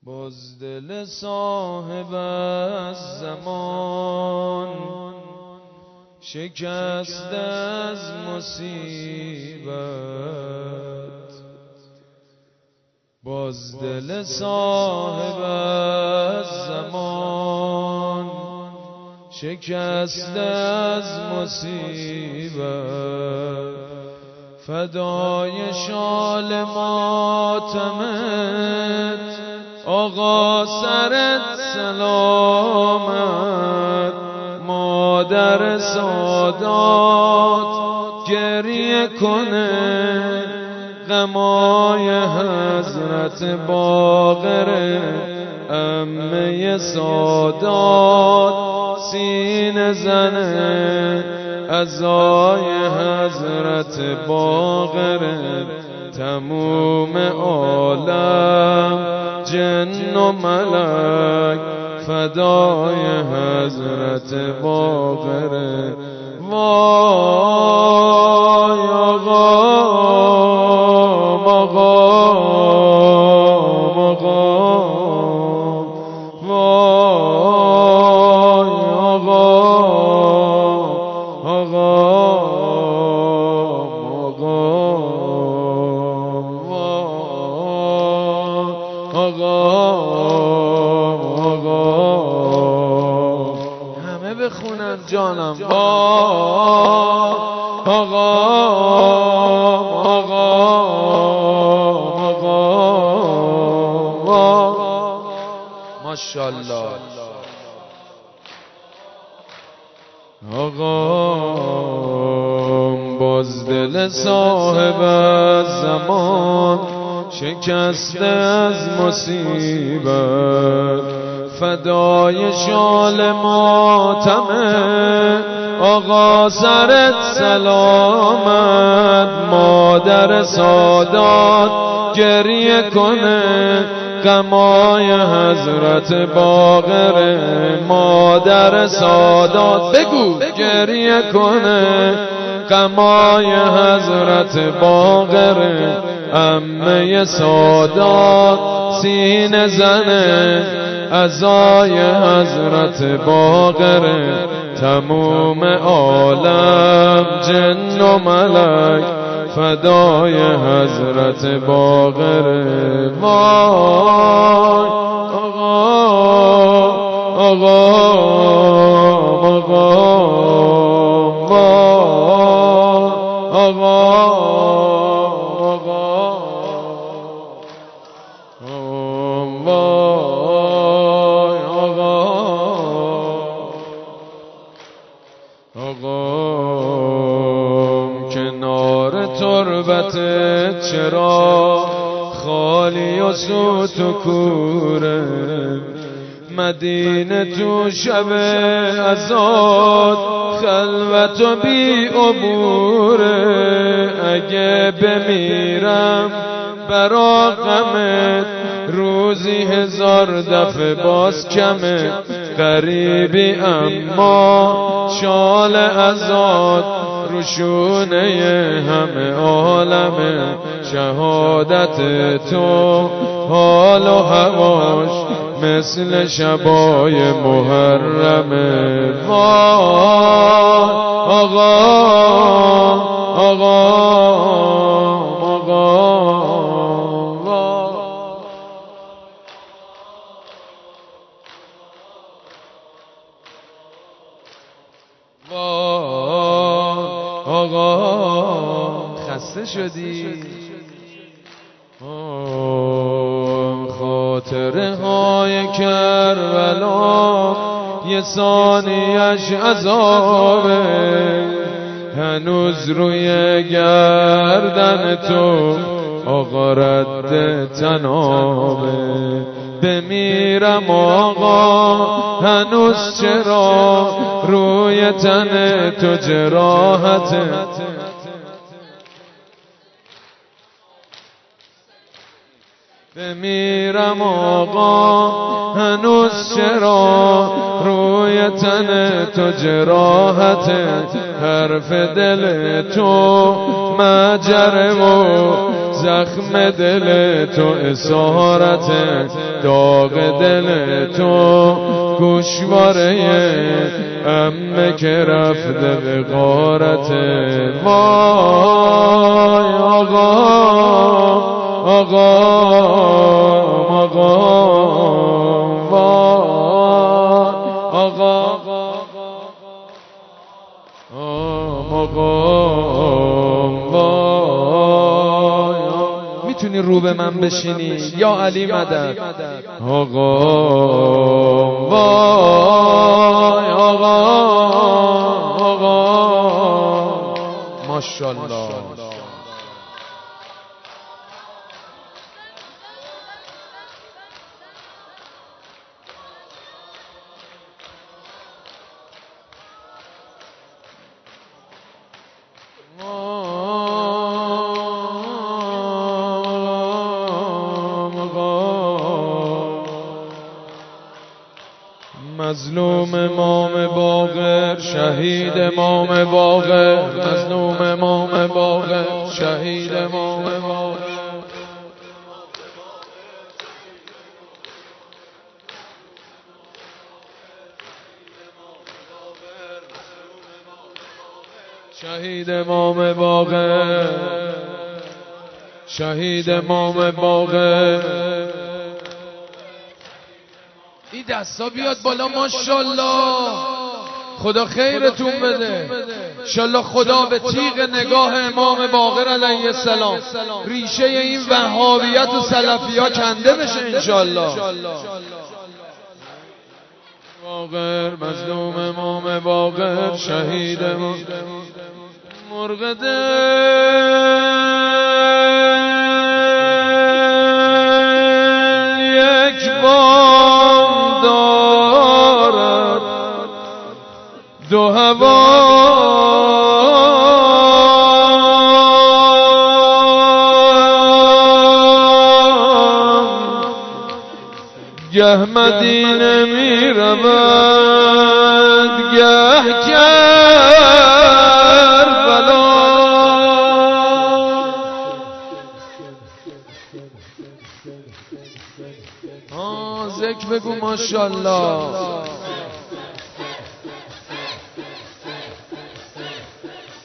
باز دل صاحب از زمان شکست از مصیبت، باز دل صاحب از زمان شکست از مصیبت، فدای شال ماتمت آقا سرت سلامت، مادر سادات گریه کنه غمای حضرت باقر، عمه سادات سینه زنه عزای حضرت باقر، تموم عالم جن و ملک فدای حضرت باقر. وای آقام آقام آقام، وای آقام آقام آقام، آقام آقام، همه بخونن جانم. آقام آقام آقام، ماشاءالله. آقام باز دل صاحب از زمان شکست از مصیبت، فدای شال ماتمه آقا سرت سلامت، مادر سادات گریه کنه غمای حضرت باقر، مادر سادات بگو گریه کنه غمای حضرت باقر، عمه سادات سینه زنه عزای حضرت باقر، تموم عالم جن و ملک فدای حضرت باقر. وای آقام آقام آقام، وای آقام آقام، وای آقام آقام، کنار تربت چرا خالی و سوت و کوره، مدینه تو شب ازاد خلوت و بی عبوره، اگه بمیرم برا غمت روزی 1000 دفعه باز کمه، غریبی اما شال ازاد روشونه همه عالمه، شهادت تو حال و هواش مثل شبای محرمه. وای آقام آقام آقام، وای آقام، خسته شدی؟ خاطره های کربلا یه ثانیش عذابه، هنوز روی گردن تو آقا رد تنابه، بمیرم آقا هنوز چرا روی تن تو جراحته، بمیرم آقا هنوز چرا روی تن تو جراحته، حرف دل تو مجره و زخم دل تو، اسارت داغ دل تو، گوشواره عمه که رفته به غارت. وای آقا آقا آقا، وای آقا میتونی رو به من بشینی یا علی مدد؟ آقا وای آقا آقا ماشاءالله. مظلوم امام باقر، شهید امام باقر، مظلوم امام باقر، شهید امام باقر. شهید امام باقر، شهید امام باقر. این دستا بیاد بالا ماشاءالله. خدا خیرتون بده. انشالله خدا به تیغ نگاه امام باقر علیه السلام ریشه این وهابیت و سلفیات کنده بشه انشالله. باقر، مظلوم امام باقر، شهید امام مرغ دل یک بام دارد، دو هوا گه مدینه می رود، گه کربلا. ذکر بگو ماشاءالله.